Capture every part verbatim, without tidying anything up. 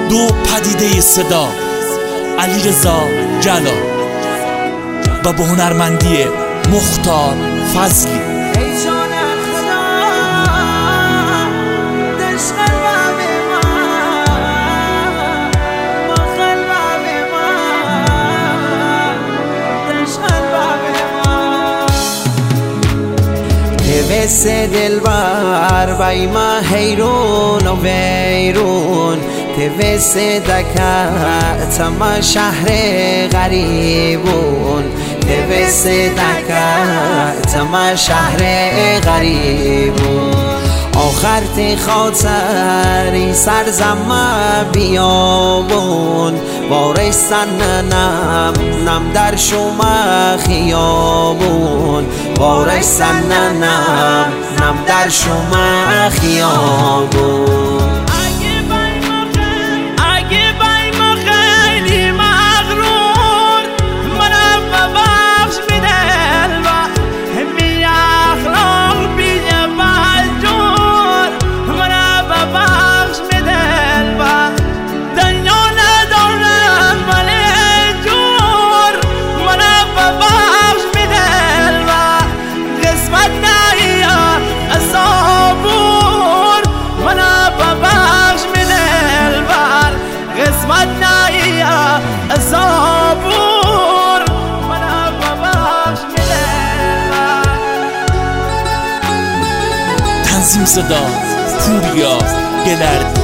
دو پدیده صدا، علیرضا جلال و به هنرمندی مختار فضلی. وس دلبر بای ما حیرون و ویرون توس دکت ما شهر غریبون توس دکت ما شهر غریبون آخر تی خاطری سرزم بیابون بارش سننم نم در شما خیابون بارش سننم نم در شما خیابون تنظیم صدا پوریا گلردی.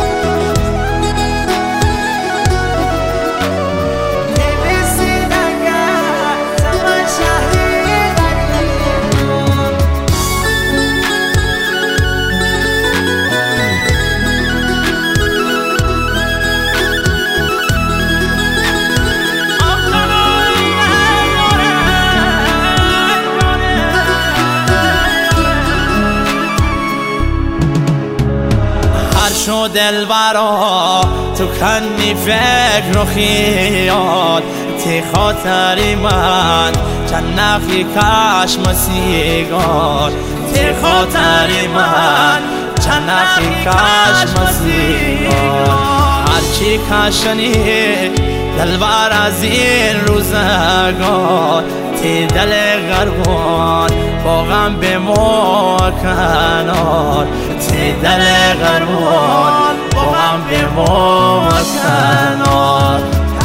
شو دلبرا تو کنی فکر و خیال تی خاطری من چند نفی کشم سیگار تی خاطری من چند نفی کشم سیگار هرچی کشنی دلبر از این روزگار تی دل غربان با غم به ما کنار تی دل غربان با غم به ما کنار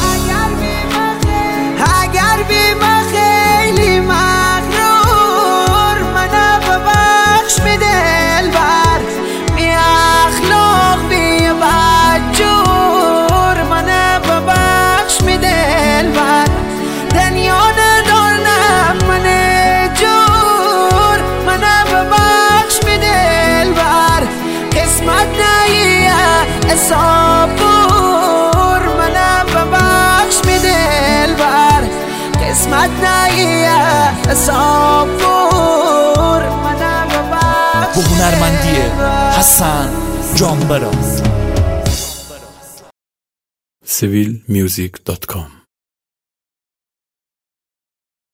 اگر بی ما خیلی مغرور منو ببخش می دلبر می اخلاق بی بدجور منو ببخش می دلبر دنیا ندارم من جور منو ببخش می دلبر قسمت نیه صبور منو ببخش می دلبر قسمت نیه صبور منو ببخش به هنرمندی حسن جانبراز. سیویل میوزیک دات کام